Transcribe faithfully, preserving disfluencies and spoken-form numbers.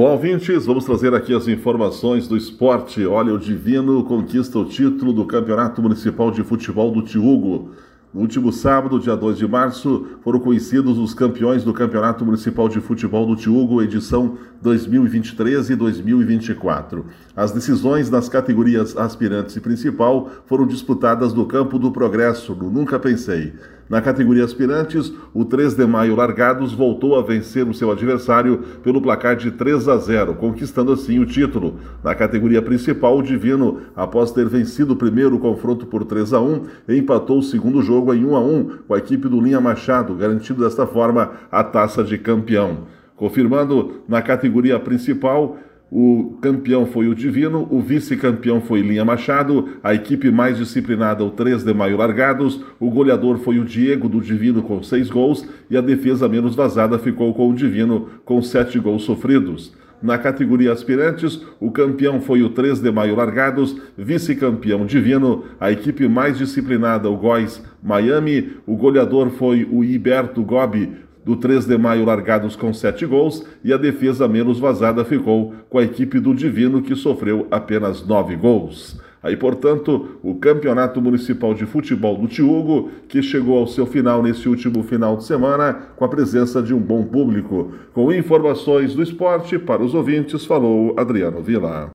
Bom, ouvintes, vamos trazer aqui as informações do esporte. Olha, o Divino conquista o título do Campeonato Municipal de Futebol do Tiúgo. No último sábado, dia dois de março, foram conhecidos os campeões do Campeonato Municipal de Futebol do Tiúgo, edição dois mil e vinte e três e dois mil e vinte e quatro. As decisões nas categorias aspirantes e principal foram disputadas no Campo do Progresso, no Nunca Pensei. Na categoria aspirantes, o três de maio Largados voltou a vencer o seu adversário pelo placar de três a zero, conquistando assim o título. Na categoria principal, o Divino, após ter vencido o primeiro confronto por três a um, empatou o segundo jogo em um a um com a equipe do Linha Machado, garantindo desta forma a taça de campeão. Confirmando, na categoria principal, o campeão foi o Divino, o vice-campeão foi Linha Machado, a equipe mais disciplinada, o três de maio Largados, o goleador foi o Diego do Divino com seis gols e a defesa menos vazada ficou com o Divino com sete gols sofridos. Na categoria aspirantes, o campeão foi o três de maio Largados, vice-campeão Divino, a equipe mais disciplinada, o Góis Miami, o goleador foi o Iberto Gobi, do três de maio Largados com sete gols, e a defesa menos vazada ficou com a equipe do Divino, que sofreu apenas nove gols. Aí, portanto, o Campeonato Municipal de Futebol do Tiúgo, que chegou ao seu final nesse último final de semana, com a presença de um bom público. Com informações do esporte para os ouvintes, falou Adriano Vila.